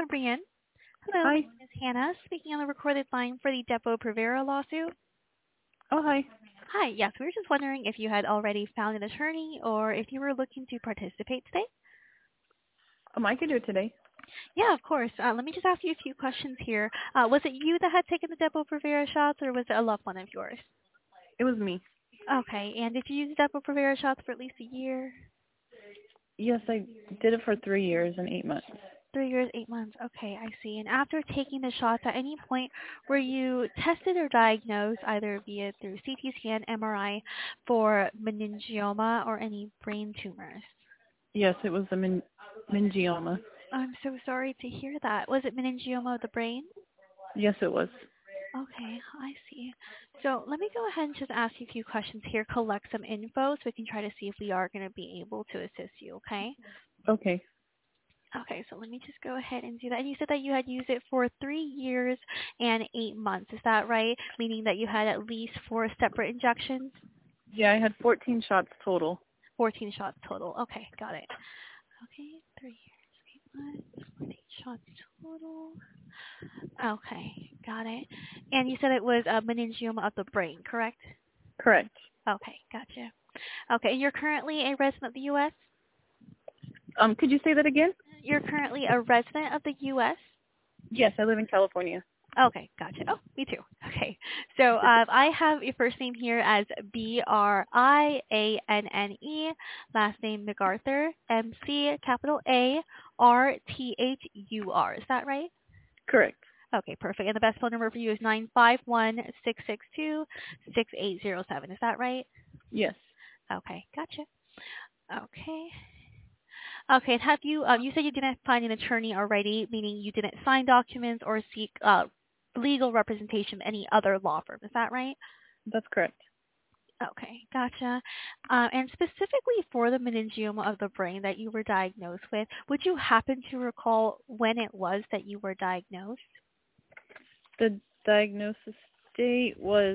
Brienne. Hello, my Hi. name is Hannah, speaking on the recorded line for the Depo-Provera lawsuit. Oh, hi. Hi, yes, we were just wondering if you had already found an attorney or if you were looking to participate today. I can do it today. Yeah, of course. Let me just ask you a few questions here. Was it you that had taken the Depo-Provera shots or was it a loved one of yours? It was me. Okay, and did you use Depo-Provera shots for at least a year? Yes, I did it for 3 years and 8 months. 3 years, 8 months. Okay, I see. And after taking the shots, at any point were you tested or diagnosed, either via through CT scan, MRI, for meningioma or any brain tumors? Yes, it was a meningioma. I'm so sorry to hear that. Was it meningioma of the brain? Yes, it was. Okay, I see. So let me go ahead and just ask you a few questions here, collect some info so we can try to see if we are going to be able to assist you, okay? Okay. Okay, so let me just go ahead and do that. And you said that you had used it for 3 years and 8 months. Is that right? Meaning that you had at least 4 separate injections? Yeah, I had 14 shots total. 14 shots total. Okay, got it. Okay, 3 years, 8 months, 14 shots total. Okay, got it. And you said it was a meningioma of the brain, correct? Correct. Okay, gotcha. Okay, and you're currently a resident of the U.S.? Could you say that again? You're currently a resident of the U.S.? Yes, I live in California. Okay, gotcha. Oh, me too. Okay. So I have your first name here as Brianne, last name MacArthur, MC, capital ARTHUR. Is that right? Correct. Okay, perfect. And the best phone number for you is 951-662-6807. Is that right? Yes. Okay, gotcha. Okay. Okay, and have you, you said you didn't find an attorney already, meaning you didn't sign documents or seek legal representation of any other law firm. Is that right? That's correct. Okay, gotcha. And specifically for the meningioma of the brain that you were diagnosed with, would you happen to recall when it was that you were diagnosed? The diagnosis date was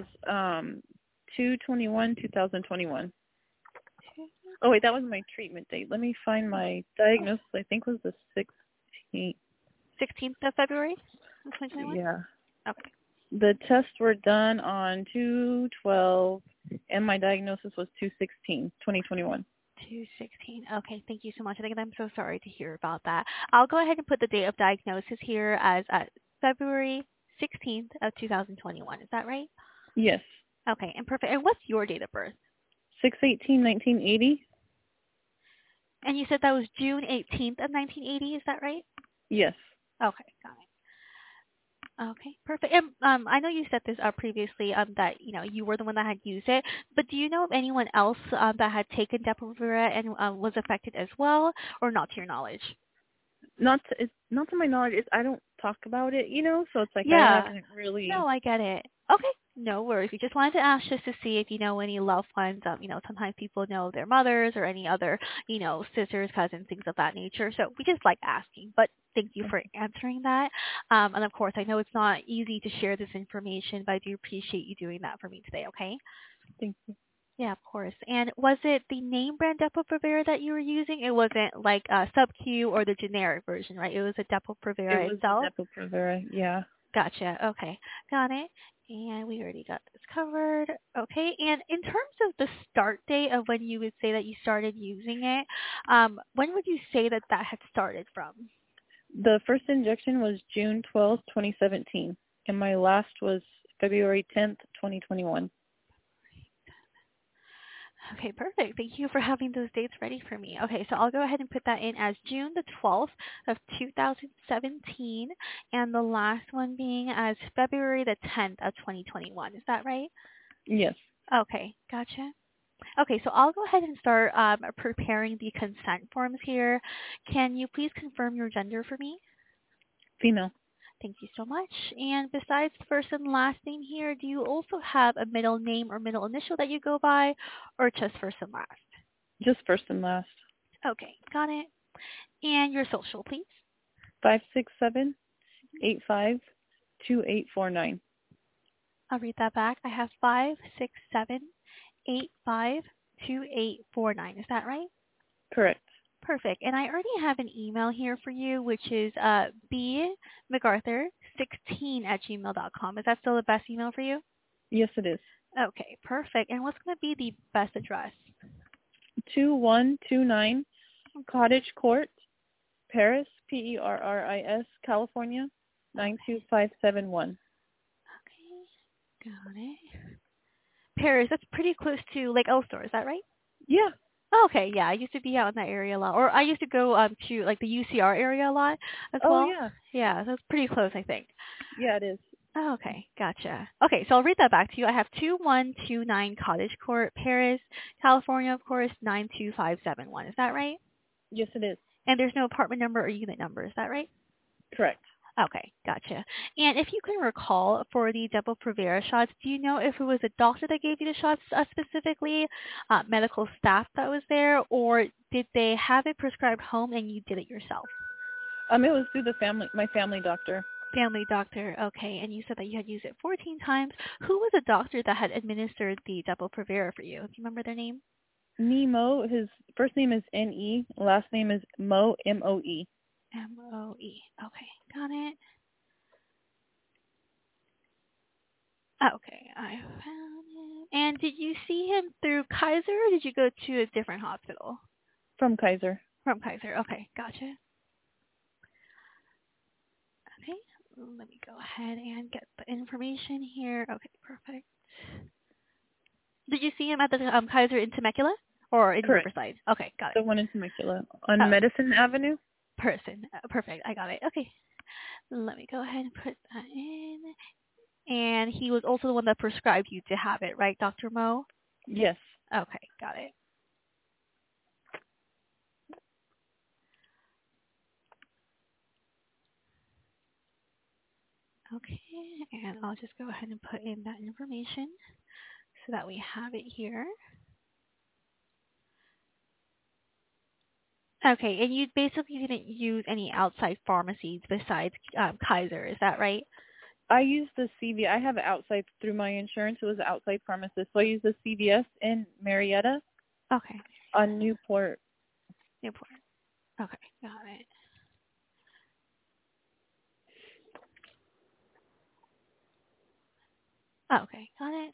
2/21/2021. Oh, wait, that was my treatment date. Let me find my diagnosis. I think was the 16th. 16th of February of 2021? Yeah. Okay. The tests were done on 2/12, and my diagnosis was 2/16/2021. 216. Okay, thank you so much. And again, I'm so sorry to hear about that. I'll go ahead and put the date of diagnosis here as February 16th of 2021. Is that right? Yes. Okay, and perfect. And what's your date of birth? 6/18/1980. And you said that was June 18th of 1980. Is that right? Yes. Okay, got it. Okay, perfect. And I know you said this previously that you were the one that had used it, but do you know of anyone else that had taken Depo-Provera and was affected as well, or not to your knowledge? Not to my knowledge. I don't talk about it, so it's like I Yeah. haven't really. No, I get it. Okay. No worries. We just wanted to ask just to see if you know any loved ones. Sometimes people know their mothers or any other, sisters, cousins, things of that nature. So we just like asking. But thank you for answering that. And of course, I know it's not easy to share this information, but I do appreciate you doing that for me today. Okay. Thank you. Yeah, of course. And was it the name brand Depo-Provera that you were using? It wasn't like a sub-Q or the generic version, right? It was a It Depo-Provera was the itself? Depo-Provera. Yeah. Gotcha. Okay. Got it. And we already got this covered. Okay. And in terms of the start date of when you would say that you started using it, when would you say that that had started from? The first injection was June 12th, 2017, and my last was February 10th, 2021. Okay, perfect. Thank you for having those dates ready for me. Okay, so I'll go ahead and put that in as June the 12th of 2017, and the last one being as February the 10th of 2021. Is that right? Yes. Okay, gotcha. Okay, so I'll go ahead and start preparing the consent forms here. Can you please confirm your gender for me? Female. Thank you so much. And besides first and last name here, do you also have a middle name or middle initial that you go by, or just first and last? Just first and last. Okay, got it. And your social, please. 567-85-2849. I'll read that back. I have 567-85-2849. Is that right? Correct. Perfect. And I already have an email here for you, which is bmcarthur16@gmail.com. Is that still the best email for you? Yes, it is. Okay, perfect. And what's going to be the best address? 2129 Cottage Court, Paris, Perris, California, 92571. Okay, got it. Paris, that's pretty close to Lake Elsinore, is that right? Yeah. Oh, okay, yeah, I used to be out in that area a lot, or I used to go to like the UCR area a lot as Oh, well. yeah. Yeah, that's pretty close, I think. Yeah, it is. Oh, okay, gotcha. Okay, so I'll read that back to you. I have 2129 Cottage Court, Paris, California, of course, 92571. Is that right? Yes, it is. And there's no apartment number or unit number, is that right? Correct. Okay, gotcha. And if you can recall, for the Depo-Provera shots, do you know if it was a doctor that gave you the shots specifically, medical staff that was there, or did they have it prescribed home and you did it yourself? It was through my family doctor. Family doctor, okay. And you said that you had used it 14 times. Who was the doctor that had administered the Depo-Provera for you? Do you remember their name? Nemo. His first name is N-E. Last name is Moe, M-O-E. M-O-E. Okay, got it. Okay, I found it. And did you see him through Kaiser, or did you go to a different hospital? From Kaiser. From Kaiser. Okay, gotcha. Okay, let me go ahead and get the information here. Okay, perfect. Did you see him at the Kaiser in Temecula or in Correct. Riverside? Okay, got it. The one in Temecula on Medicine Avenue. Perfect. I got it. Okay, let me go ahead and put that in. And he was also the one that prescribed you to have it, right, Dr. Mo? Yes. Okay, got it. Okay, and I'll just go ahead and put in that information so that we have it here. Okay, and you basically didn't use any outside pharmacies besides Kaiser, is that right? I used the CVS. I have it outside through my insurance. It was an outside pharmacist. So I used the CVS in Marietta. Okay. On Newport. Newport. Okay, got it. Okay, got it.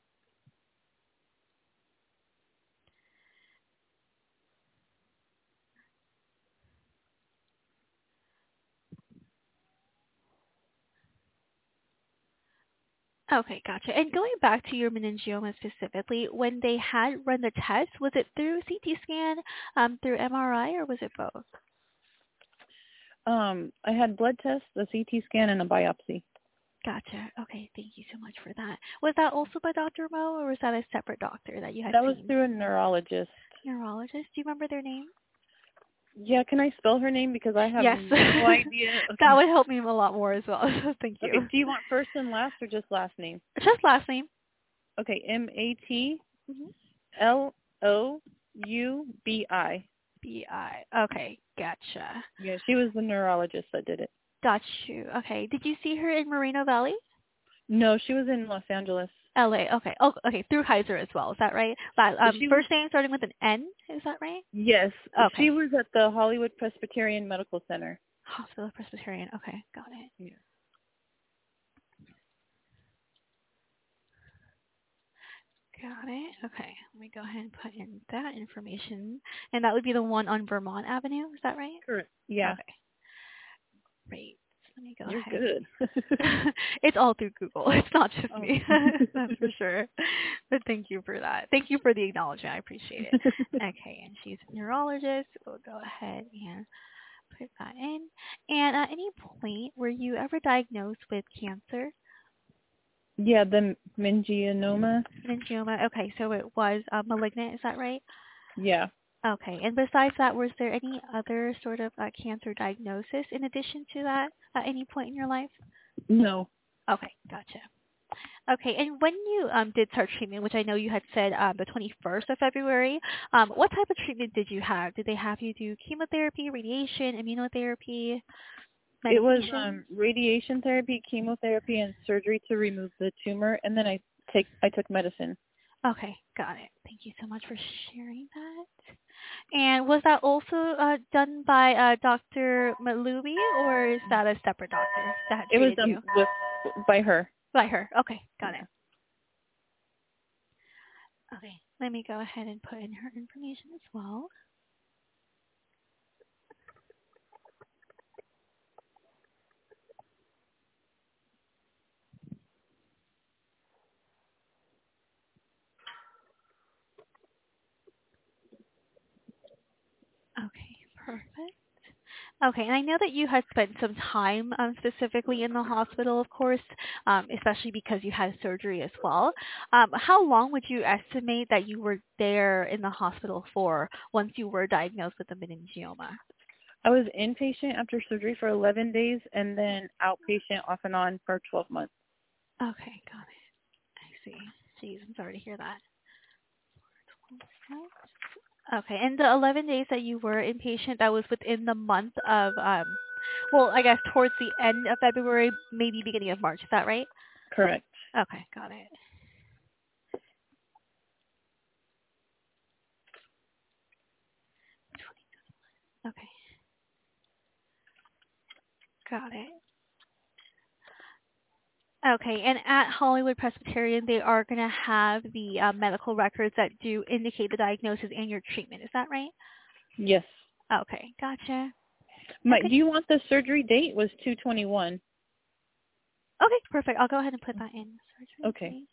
Okay, gotcha. And going back to your meningioma specifically, when they had run the test, was it through CT scan, through MRI, or was it both? I had blood tests, a CT scan, and a biopsy. Gotcha. Okay, thank you so much for that. Was that also by Dr. Mo, or was that a separate doctor that you had That seen? was through a neurologist. Neurologist? Do you remember their name? Yeah, can I spell her name because I have yes. no idea. Okay. That would help me a lot more as well. Thank you. Okay, do you want first and last or just last name? Just last name. Okay, M-A-T-L-O-U-B-I. B-I. Okay, gotcha. Yeah, she was the neurologist that did it. Got you. Okay. Did you see her in Moreno Valley? No, she was in Los Angeles. LA. Okay. Oh, okay. Through Kaiser as well. Is that right? First name starting with an N. Is that right? Yes. Okay. She was at the Hollywood Presbyterian Medical Center. Hospital Presbyterian. Okay, got it. Yeah. Got it. Okay. Let me go ahead and put in that information. And that would be the one on Vermont Avenue. Is that right? Correct. Yeah. Okay. Great. Let me go You're ahead. good. It's all through Google. It's not just me. That's for sure. But thank you for that. Thank you for the acknowledgement. I appreciate it. Okay. And she's a neurologist. We'll go ahead and put that in. And at any point, were you ever diagnosed with cancer? Yeah, the meningioma. Meningioma. Okay. So it was malignant. Is that right? Yeah. Okay. And besides that, was there any other sort of cancer diagnosis in addition to that at any point in your life? No. Okay. Gotcha. Okay. And when you did start treatment, which I know you had said the 21st of February, what type of treatment did you have? Did they have you do chemotherapy, radiation, immunotherapy, medication? It was radiation therapy, chemotherapy, and surgery to remove the tumor, and then I took medicine. Okay. Got it. Thank you so much for sharing that. And was that also done by Dr. Malubi, or is that a separate doctor that had It was treated you? by her. By her. Okay, got Yeah. it. Okay, let me go ahead and put in her information as well. Okay, perfect. Okay, and I know that you had spent some time specifically in the hospital, of course, especially because you had surgery as well. How long would you estimate that you were there in the hospital for once you were diagnosed with a meningioma? I was inpatient after surgery for 11 days and then outpatient off and on for 12 months. Okay, got it. I see. Jeez, I'm sorry to hear that. Okay, and the 11 days that you were inpatient, that was within the month of, well, I guess towards the end of February, maybe beginning of March. Is that right? Correct. Okay, got it. Okay, got it. Okay, and at Hollywood Presbyterian, they are going to have the medical records that do indicate the diagnosis and your treatment. Is that right? Yes. Okay, gotcha. Do you want the surgery date? Was 2/21. Okay, perfect. I'll go ahead and put that in. Surgery Okay. date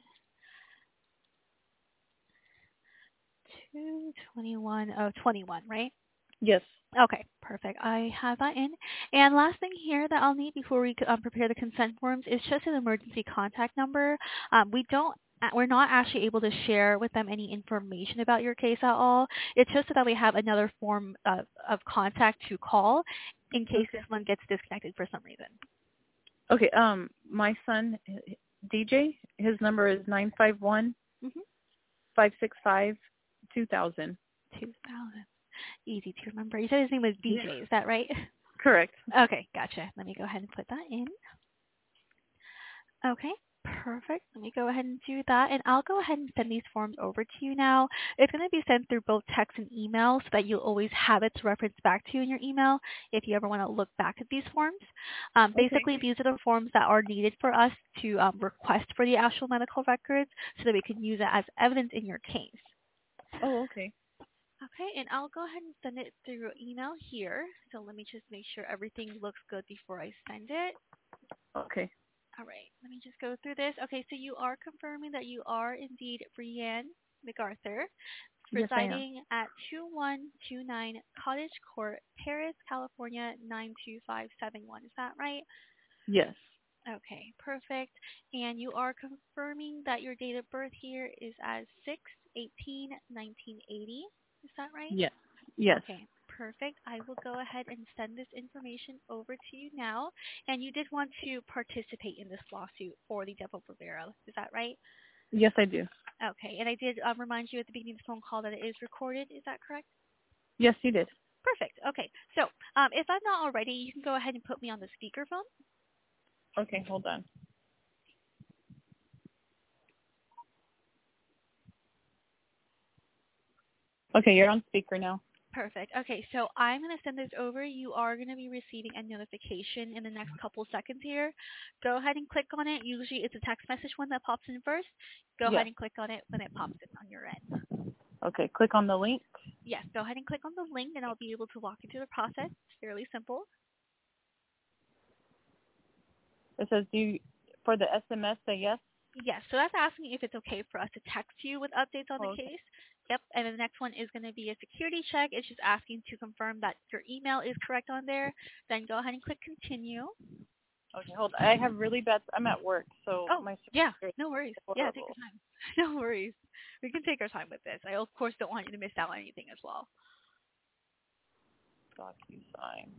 2/21 of 21, right? Yes. Okay, perfect. I have that in. And last thing here that I'll need before we prepare the consent forms is just an emergency contact number. We're not actually able to share with them any information about your case at all. It's just so that we have another form of contact to call in case this one gets disconnected for some reason. Okay. My son, DJ, his number is 951 565 2000. 2000. Easy to remember. You said his name was DJ, is that right? Correct. Okay, gotcha. Let me go ahead and put that in. Okay, perfect. Let me go ahead and do that, and I'll go ahead and send these forms over to you now. It's going to be sent through both text and email so that you'll always have it to reference back to in your email if you ever want to look back at these forms. Basically, these are the forms that are needed for us to request for the actual medical records so that we can use it as evidence in your case. Oh, okay. Okay, and I'll go ahead and send it through email here. So let me just make sure everything looks good before I send it. Okay. All right, let me just go through this. Okay, so you are confirming that you are indeed Brianne MacArthur, Yes, I am. residing at 2129 Cottage Court, Paris, California, 92571. Is that right? Yes. Okay, perfect. And you are confirming that your date of birth here is as 6/18/1980. Is that right? Yes. Yes. Okay, perfect. I will go ahead and send this information over to you now. And you did want to participate in this lawsuit for the Depo-Provera. Is that right? Yes, I do. Okay, and I did remind you at the beginning of the phone call that it is recorded. Is that correct? Yes, you did. Perfect. Okay, so if I'm not already, you can go ahead and put me on the speakerphone. Okay, hold on. Okay, you're on speaker now. Perfect. Okay, so I'm going to send this over. You are going to be receiving a notification in the next couple seconds here. Go ahead and click on it. Usually it's a text message one that pops in first. Go ahead and click on it when it pops in on your end. Okay, click on the link. Yes, go ahead and click on the link and I'll be able to walk you through the process. It's fairly simple. It says, for the SMS, say yes? Yes, so that's asking if it's okay for us to text you with updates on the case. Yep, and then the next one is going to be a security check. It's just asking to confirm that your email is correct on there. Then go ahead and click continue. Okay, hold on. I have really bad, I'm at work, so yeah, no worries. Yeah, take your time. No worries. We can take our time with this. I, of course, don't want you to miss out on anything as well. DocuSign.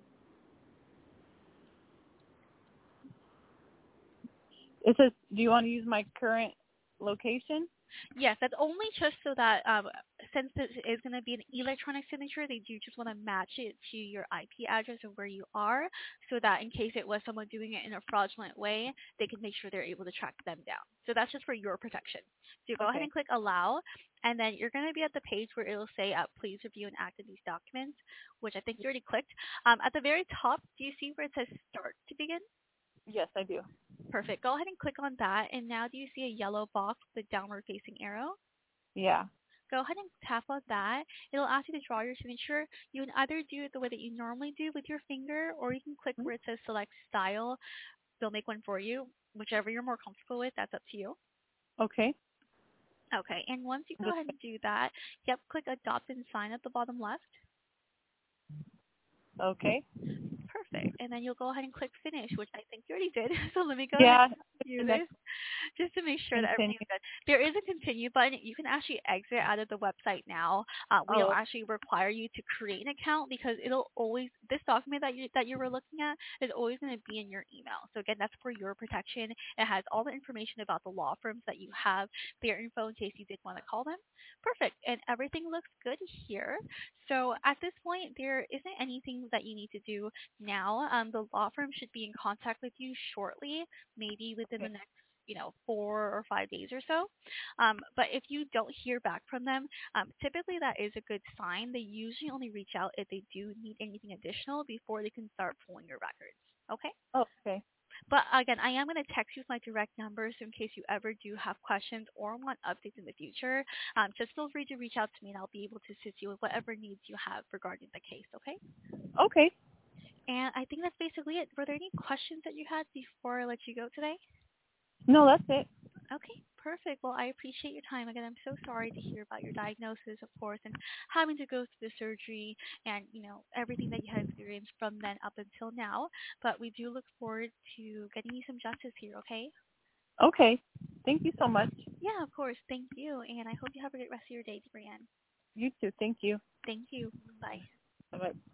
It says, do you want to use my current location? Yes, that's only just so that since this is going to be an electronic signature, they do just want to match it to your IP address of where you are, so that in case it was someone doing it in a fraudulent way, they can make sure they're able to track them down. So that's just for your protection. So go ahead Okay. and click allow, and then you're going to be at the page where it'll say, please review and act on these documents, which I think you already clicked. At the very top, do you see where it says start to begin? Yes, I do. Perfect. Go ahead and click on that, and now do you see a yellow box with a downward facing arrow? Yeah. Go ahead and tap on that. It'll ask you to draw your signature. You can either do it the way that you normally do with your finger, or you can click Mhm. where it says select style. They'll make one for you. Whichever you're more comfortable with, that's up to you. Okay. Okay, and once you go Just, ahead and do that, click adopt and sign at the bottom left. okay. Perfect. And then you'll go ahead and click finish, which I think you already did. So let me go ahead Yeah. and do The this, next just to make sure that continue. everything's good. There is a continue button. You can actually exit out of the website now. We don't Oh, actually require you to create an account because it'll always, this document that you were looking at is always going to be in your email. So again, that's for your protection. It has all the information about the law firms that you have, their info in case you did want to call them. Perfect. And everything looks good here. So at this point, there isn't anything that you need to do now. The law firm should be in contact with you shortly, maybe within the okay. next 4 or 5 days or so. But if you don't hear back from them, typically that is a good sign. They usually only reach out if they do need anything additional before they can start pulling your records. Okay? Oh, okay. But again, I am going to text you with my direct number, so in case you ever do have questions or want updates in the future, just feel free to reach out to me and I'll be able to assist you with whatever needs you have regarding the case, okay? Okay. And I think that's basically it. Were there any questions that you had before I let you go today? No, that's it. Okay, perfect. Well, I appreciate your time. Again, I'm so sorry to hear about your diagnosis, of course, and having to go through the surgery and, everything that you had experienced from then up until now. But we do look forward to getting you some justice here, okay? Okay. Thank you so much. Yeah, of course. Thank you. And I hope you have a great rest of your day, Brianne. You too. Thank you. Thank you. Bye. Bye-bye.